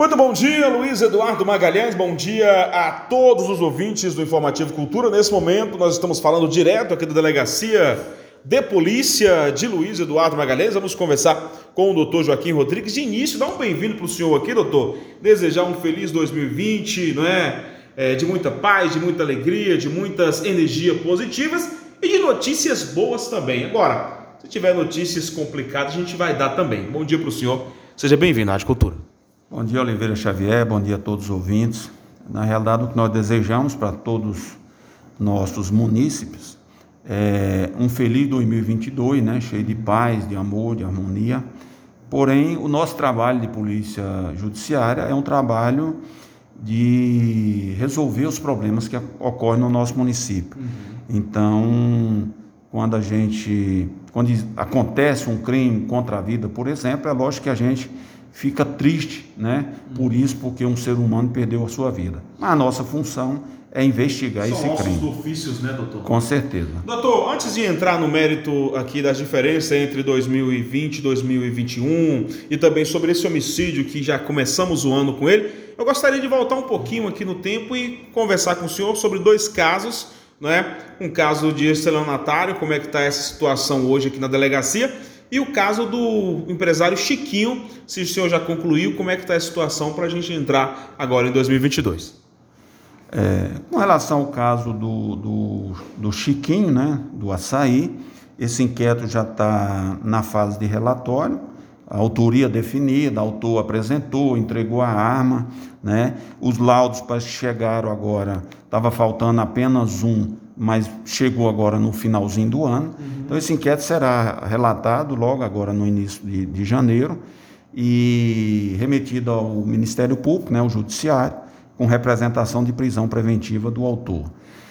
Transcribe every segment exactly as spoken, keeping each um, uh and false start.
Muito bom dia, Luiz Eduardo Magalhães, bom dia a todos os ouvintes do Informativo Cultura. Nesse momento nós estamos falando direto aqui da Delegacia de Polícia de Luiz Eduardo Magalhães. Vamos conversar com o doutor Joaquim Rodrigues. De início, dá um bem-vindo para o senhor aqui, doutor. Desejar um feliz dois mil e vinte, não é? É, de muita paz, de muita alegria, de muitas energias positivas e de notícias boas também. Agora, se tiver notícias complicadas, a gente vai dar também. Bom dia para o senhor. Seja bem-vindo à Rádio Cultura. Bom dia, Oliveira Xavier, bom dia a todos os ouvintes. Na realidade, o que nós desejamos para todos nossos munícipes é um feliz dois mil e vinte e dois, né, cheio de paz, de amor, de harmonia. Porém, o nosso trabalho de polícia judiciária é um trabalho de resolver os problemas que ocorrem no nosso município. Uhum. Então, quando a gente, quando acontece um crime contra a vida, por exemplo, é lógico que a gente fica triste, né? Por isso, porque um ser humano perdeu a sua vida. Mas a nossa função é investigar esse crime. São nossos ofícios, né, doutor? Com certeza. Doutor, antes de entrar no mérito aqui das diferenças entre dois mil e vinte e dois mil e vinte e um e também sobre esse homicídio que já começamos o ano com ele, eu gostaria de voltar um pouquinho aqui no tempo e conversar com o senhor sobre dois casos, não é? Um caso de estelionatário, como é que está essa situação hoje aqui na delegacia, e o caso do empresário Chiquinho, se o senhor já concluiu, como é que está a situação para a gente entrar agora em dois mil e vinte e dois? É, com relação ao caso do, do, do Chiquinho, né, do açaí, esse inquérito já está na fase de relatório, a autoria definida, o autor apresentou, entregou a arma, né, os laudos para chegaram agora, estava faltando apenas um, mas chegou agora no finalzinho do ano. Uhum. Então esse inquérito será relatado logo agora no início de, de janeiro e remetido ao Ministério Público, né, o Judiciário, com representação de prisão preventiva do autor.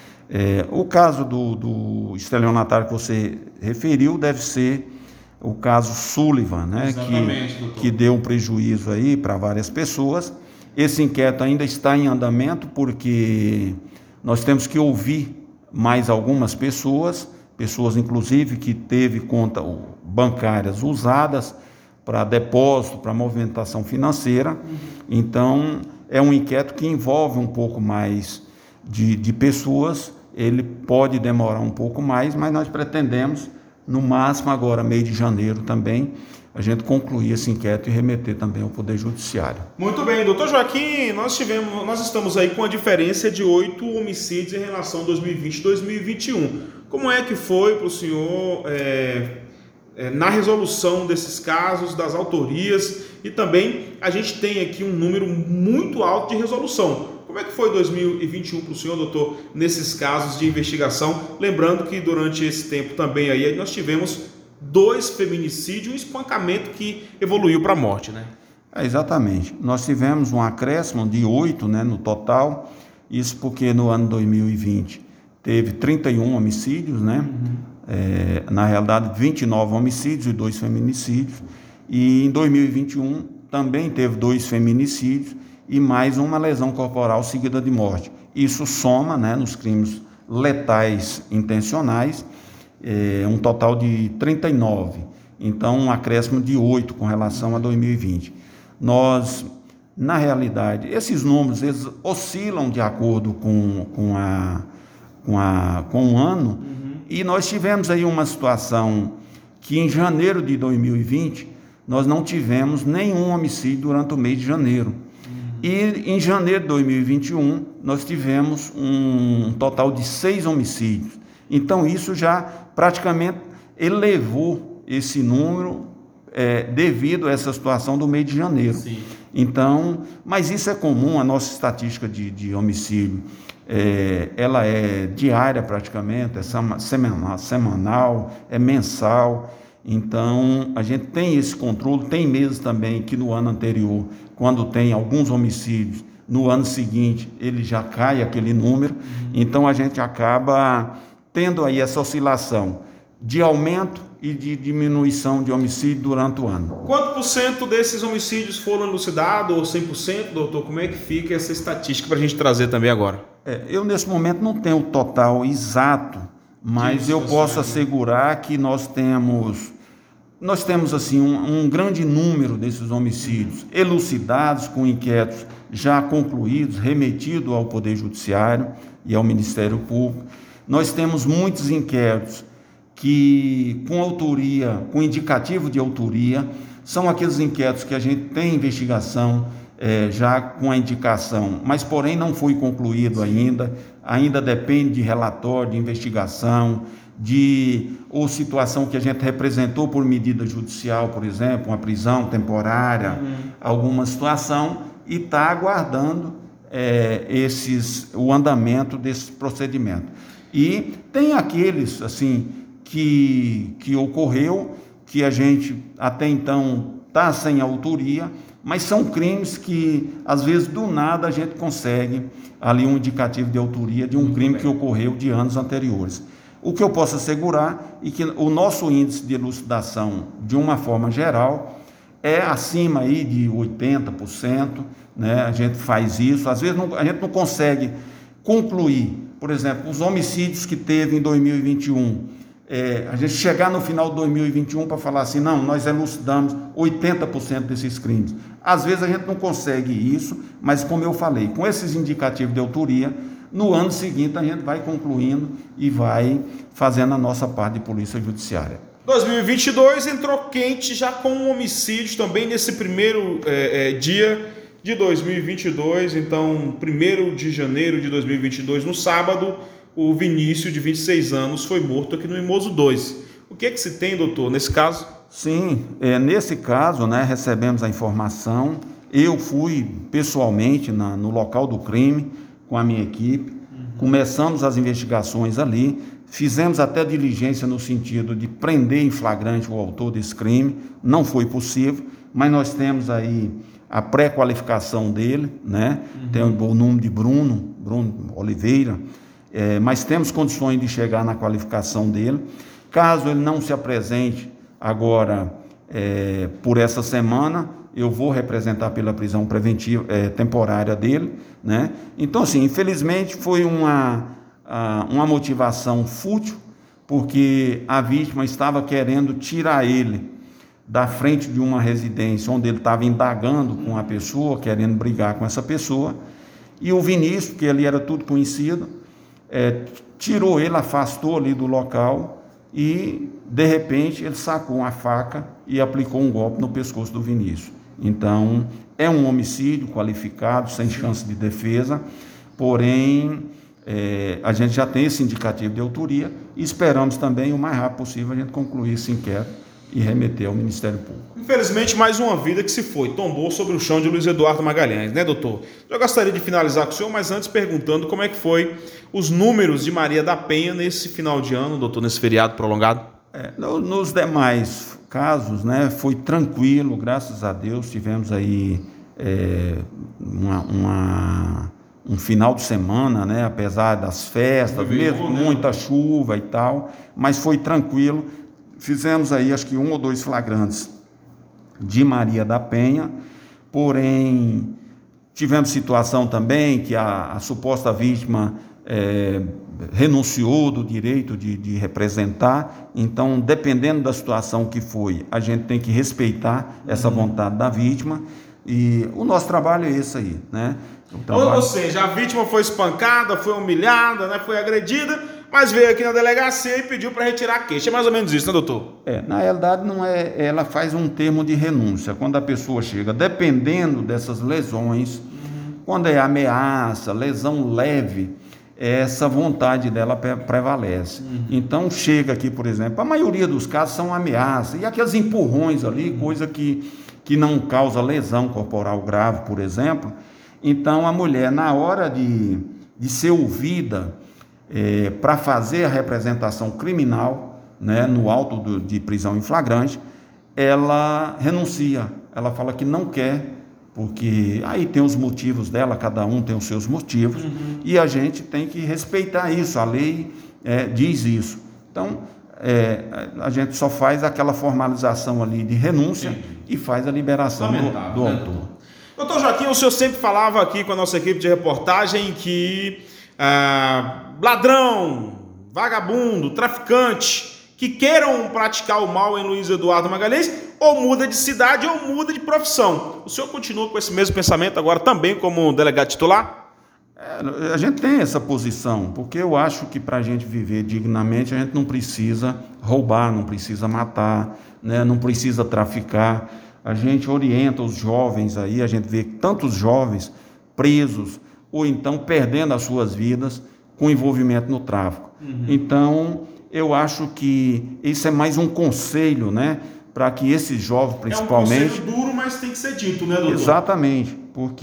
É, o caso do, do estelionatário que você referiu deve ser o caso Sullivan, né, que, que deu um prejuízo aí para várias pessoas. Esse inquérito ainda está em andamento porque nós temos que ouvir mais algumas pessoas, pessoas inclusive que teve conta bancárias usadas para depósito, para movimentação financeira. Uhum. Então, é um inquérito que envolve um pouco mais de, de pessoas, ele pode demorar um pouco mais, mas nós pretendemos, no máximo agora, meio de janeiro também, a gente concluir esse inquérito e remeter também ao Poder Judiciário. Muito bem, doutor Joaquim, nós, tivemos, nós estamos aí com a diferença de oito homicídios em relação a dois mil e vinte e dois mil e vinte e um. Como é que foi para o senhor é, é, na resolução desses casos, das autorias, e também a gente tem aqui um número muito alto de resolução. Como é que foi dois mil e vinte e um para o senhor, doutor, nesses casos de investigação? Lembrando que durante esse tempo também aí nós tivemos dois feminicídios e um espancamento que evoluiu para a morte, né? É, exatamente. Nós tivemos um acréscimo de oito, né, no total, isso porque no ano dois mil e vinte teve trinta e um homicídios, né? Uhum. É, na realidade, vinte e nove homicídios e dois feminicídios. E em dois mil e vinte e um também teve dois feminicídios e mais uma lesão corporal seguida de morte. Isso soma, né, nos crimes letais intencionais, é, um total de trinta e nove. Então, um acréscimo de oito com relação a dois mil e vinte. Nós, na realidade, esses números eles oscilam de acordo com, com, a, com, a, com o ano. Uhum. E nós tivemos aí uma situação que em janeiro de dois mil e vinte nós não tivemos nenhum homicídio durante o mês de janeiro. Uhum. E em janeiro de dois mil e vinte e um, nós tivemos um total de seis homicídios. Então, isso já praticamente elevou esse número é, devido a essa situação do mês de janeiro. Sim. Então, mas isso é comum, a nossa estatística de, de homicídio, é, ela é diária praticamente, é semanal, semanal, é mensal. Então, a gente tem esse controle, tem meses também que no ano anterior, quando tem alguns homicídios, no ano seguinte ele já cai aquele número, uhum. Então a gente acaba tendo aí essa oscilação de aumento e de diminuição de homicídio durante o ano. Quanto por cento desses homicídios foram elucidados, ou cem por cento, doutor? Como é que fica essa estatística para a gente trazer também agora? É, eu nesse momento não tenho o total exato, mas eu posso assegurar que nós temos nós temos assim um, um grande número desses homicídios elucidados, com inquéritos já concluídos, remetidos ao Poder Judiciário e ao Ministério Público. Nós temos muitos inquéritos que, com autoria, com indicativo de autoria, são aqueles inquéritos que a gente tem investigação é, já com a indicação, mas porém não foi concluído ainda, ainda depende de relatório, de investigação, de ou situação que a gente representou por medida judicial, por exemplo, uma prisão temporária, uhum. alguma situação, e está aguardando é, esses, o andamento desse procedimento. E tem aqueles assim que, que ocorreu, que a gente até então está sem autoria, mas são crimes que às vezes do nada a gente consegue ali um indicativo de autoria de um Muito crime bem. que ocorreu de anos anteriores. O que eu posso assegurar é que o nosso índice de elucidação, de uma forma geral, é acima aí de oitenta por cento, né? A gente faz isso, às vezes não, a gente não consegue concluir, por exemplo, os homicídios que teve em dois mil e vinte e um, é, a gente chegar no final de dois mil e vinte e um para falar assim, não, nós elucidamos oitenta por cento desses crimes. Às vezes a gente não consegue isso, mas como eu falei, com esses indicativos de autoria, no ano seguinte a gente vai concluindo e vai fazendo a nossa parte de polícia judiciária. dois mil e vinte e dois entrou quente já com um homicídio também nesse primeiro é, é, dia de dois mil e vinte e dois, então primeiro de janeiro de dois mil e vinte e dois, no sábado, o Vinícius, de vinte e seis anos, foi morto aqui no Mimoso dois. O que é que se tem, doutor, nesse caso? Sim, é, nesse caso, né, recebemos a informação, eu fui pessoalmente na, no local do crime, com a minha equipe, uhum. começamos as investigações ali, fizemos até diligência no sentido de prender em flagrante o autor desse crime, não foi possível, mas nós temos aí a pré-qualificação dele, né? Uhum. Tem o nome de Bruno, Bruno Oliveira, é, mas temos condições de chegar na qualificação dele. Caso ele não se apresente agora é, por essa semana, eu vou representar pela prisão preventiva é, temporária dele, né? Então, assim, infelizmente foi uma, uma motivação fútil, porque a vítima estava querendo tirar ele da frente de uma residência onde ele estava indagando com a pessoa, querendo brigar com essa pessoa, e o Vinícius, porque ele era tudo conhecido, é, tirou ele, afastou ali do local e, de repente, ele sacou uma faca e aplicou um golpe no pescoço do Vinícius. Então, é um homicídio qualificado, sem chance de defesa, porém, é, a gente já tem esse indicativo de autoria e esperamos também, o mais rápido possível, a gente concluir esse inquérito e remeter ao Ministério Público. Infelizmente, mais uma vida que se foi, tombou sobre o chão de Luiz Eduardo Magalhães, né, doutor? Eu gostaria de finalizar com o senhor, mas antes perguntando como é que foi os números de Maria da Penha nesse final de ano, doutor, nesse feriado prolongado. É, no, nos demais casos, né, foi tranquilo, graças a Deus, tivemos aí é, uma, uma, um final de semana, né, apesar das festas, mesmo né? muita chuva e tal, mas foi tranquilo. Fizemos aí, acho que um ou dois flagrantes de Maria da Penha, porém, tivemos situação também que a, a suposta vítima é, renunciou do direito de, de representar, então, dependendo da situação que foi, a gente tem que respeitar essa vontade da vítima, e o nosso trabalho é esse aí, né? Trabalho... Ou seja, a vítima foi espancada, foi humilhada, né, foi agredida, mas veio aqui na delegacia e pediu para retirar a queixa. É mais ou menos isso, né, doutor? É, na realidade, não é, ela faz um termo de renúncia. Quando a pessoa chega, dependendo dessas lesões, uhum. quando é ameaça, lesão leve, essa vontade dela prevalece. Uhum. Então, chega aqui, por exemplo, a maioria dos casos são ameaças, e aqueles empurrões ali, uhum. coisa que, que não causa lesão corporal grave, por exemplo. Então, a mulher, na hora de, de ser ouvida, É, para fazer a representação criminal, né, no auto do, de prisão em flagrante, ela renuncia, ela fala que não quer, porque aí tem os motivos dela, cada um tem os seus motivos, uhum. e a gente tem que respeitar isso, a lei é, diz isso. Então, é, a gente só faz aquela formalização ali de renúncia Sim. e faz a liberação do, do né? autor. Doutor Joaquim, o senhor sempre falava aqui com a nossa equipe de reportagem que ah, ladrão, vagabundo, traficante que queiram praticar o mal em Luiz Eduardo Magalhães, ou muda de cidade ou muda de profissão. O senhor continua com esse mesmo pensamento agora também como delegado titular? É, a gente tem essa posição, porque eu acho que para a gente viver dignamente, a gente não precisa roubar, não precisa matar, né, não precisa traficar. A gente orienta os jovens aí, a gente vê tantos jovens presos ou então perdendo as suas vidas com envolvimento no tráfico. Uhum. Então, eu acho que isso é mais um conselho, né, para que esses jovens, principalmente... É um conselho duro, mas tem que ser dito, né, doutor? Exatamente,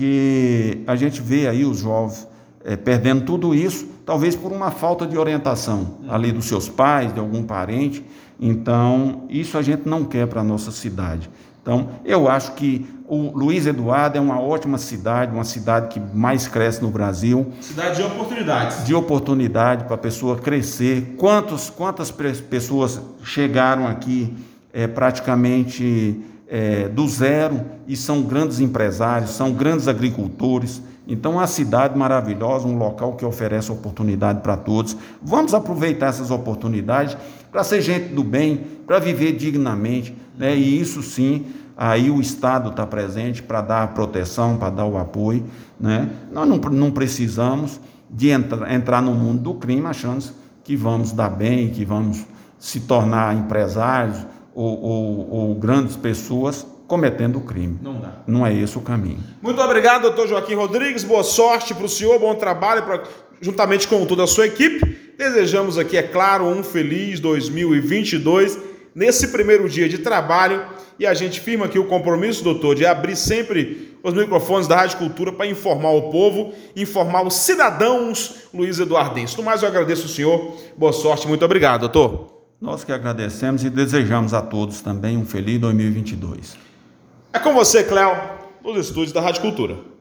porque a gente vê aí os jovens é, perdendo tudo isso, talvez por uma falta de orientação uhum. ali dos seus pais, de algum parente. Então, isso a gente não quer para a nossa cidade. Então, eu acho que o Luiz Eduardo é uma ótima cidade, uma cidade que mais cresce no Brasil. Cidade de oportunidades. De oportunidade para a pessoa crescer. Quantos, quantas pessoas chegaram aqui é, praticamente é, do zero e são grandes empresários, são grandes agricultores. Então, é uma cidade maravilhosa, um local que oferece oportunidade para todos. Vamos aproveitar essas oportunidades para ser gente do bem, para viver dignamente, né? E isso sim, aí o Estado está presente para dar a proteção, para dar o apoio, né? Nós não, não precisamos de entra, entrar no mundo do crime achando que vamos dar bem, que vamos se tornar empresários ou, ou, ou grandes pessoas cometendo crime. Não dá. Não é esse o caminho. Muito obrigado, doutor Joaquim Rodrigues. Boa sorte para o senhor, bom trabalho pra, juntamente com toda a sua equipe. Desejamos aqui, é claro, um feliz dois mil e vinte e dois, nesse primeiro dia de trabalho, e a gente firma aqui o compromisso, doutor, de abrir sempre os microfones da Rádio Cultura para informar o povo, informar os cidadãos Luiz Eduardenses. No mais, eu agradeço o senhor, boa sorte, muito obrigado, doutor. Nós que agradecemos e desejamos a todos também um feliz dois mil e vinte e dois. É com você, Cléo, nos estúdios da Rádio Cultura.